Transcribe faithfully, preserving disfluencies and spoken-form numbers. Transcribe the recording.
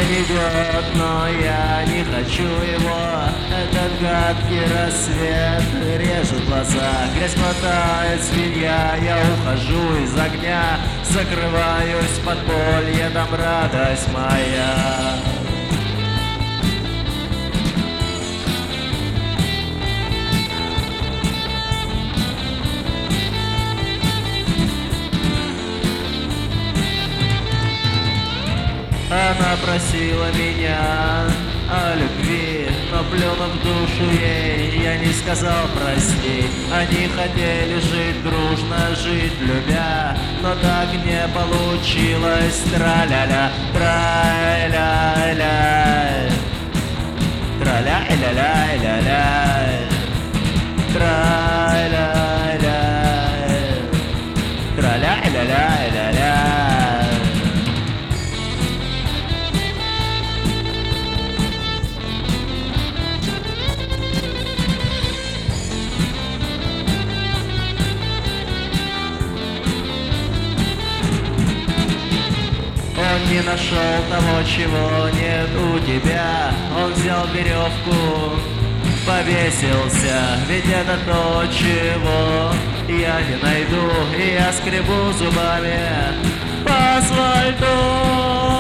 идет, но я не хочу его. Этот гадкий рассвет режет глаза, грязь хватает свинья. Я ухожу из огня, закрываюсь в подполье, там радость моя. Она просила меня о любви, но плюнув в душу ей, я не сказал прости. Они хотели жить дружно, жить любя, но так не получилось. Тра-ля-ля, тра-ля-ля, тра-ля-ля-ля-ля-ля, тра-ля-ля, тра-ля-ля-ля-ля-ля. Он не нашел того, чего нет у тебя. Он взял веревку, повесился, ведь это то, чего я не найду. И я скребу зубами по асфальту.